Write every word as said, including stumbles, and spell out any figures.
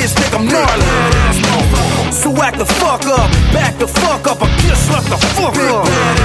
bitches think I'm gnarly. So act the fuck up, back the fuck up, or get shut the fuck up.